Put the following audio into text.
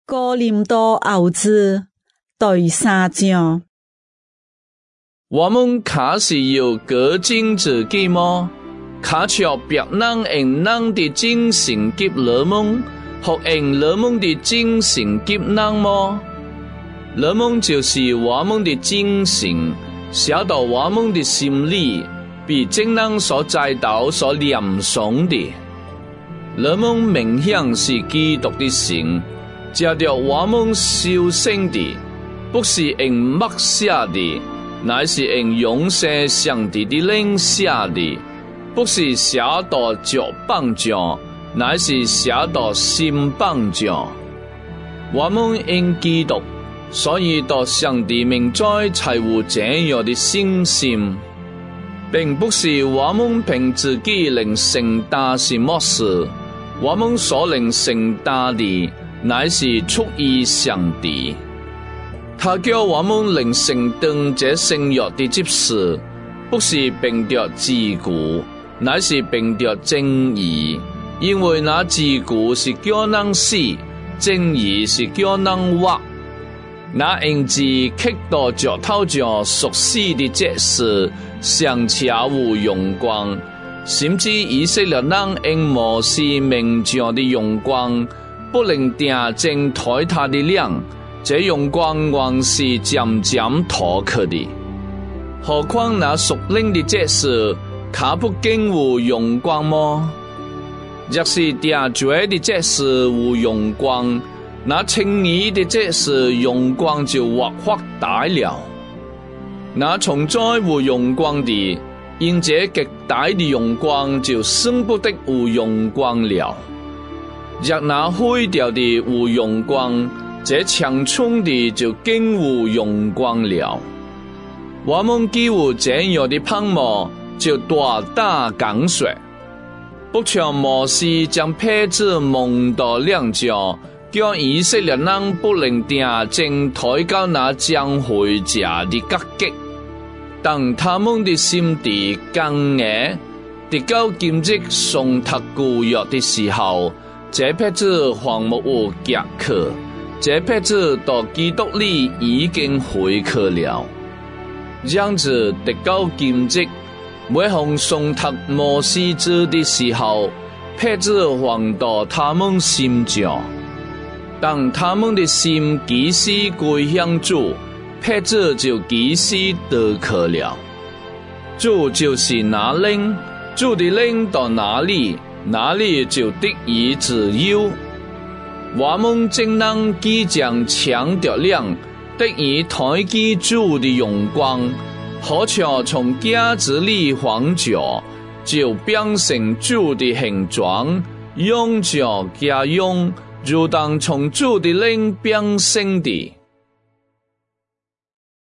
哥林多後書第3章。 我們假是要革淨自己嗎？假像別人用人的精神給我們，或用我們的精神給人嗎？我們就是我們的精神，寫到我們的心裡，比正人所知道所念誦的。我們明顯是基督的神，藉着我們受生的，不是用墨寫的，乃是用永生上帝的靈寫的；不是寫到腳棒上，乃是寫到心棒上。我們因基督，所以到上帝面前才有這樣的信心，並不是我們憑自己能成大什麼事，我們所能成大的，乃是出於上帝。他叫我們能成登這聖約的職事，不是憑着自古，乃是憑着正義。因為那自古是叫人死，正義是叫人活。那因自刻到腳頭上屬死的職事，尚且有榮光，甚至以色列人因摩西名將的榮光，不能定睛抬他的臉，這榮光還是漸漸脫去的。何況那屬靈的職事，豈不更有榮光麼？若是定罪的職事有榮光，那稱義的職事榮光就或發大了。那從在有榮光的，因這極大的榮光就生不得有榮光了。若那毀掉的有榮光，這長存的就更有榮光了。我們既有這樣的盼望，就大膽講說，不像摩西將胚子蒙到兩腳，叫以色列人不能定睛抬高那將回家的角極。當他們的心地剛硬，直到禁止送他舊約的時候，這胚子還沒有夾去，這胚子到基督裡已經回去了。這樣子直到禁止每逢送他摩西子的時候，胚子還到他們心上。當他們的心幾時歸向主，胚子就幾時得去了。主就是那靈，主的靈到哪裡，哪裡就得以自由。我們正人即將強調亮，得以抬舉主的榮光，好像從架子裡放腳，就變成主的形狀，用腳加用，如當從主的靈變成的。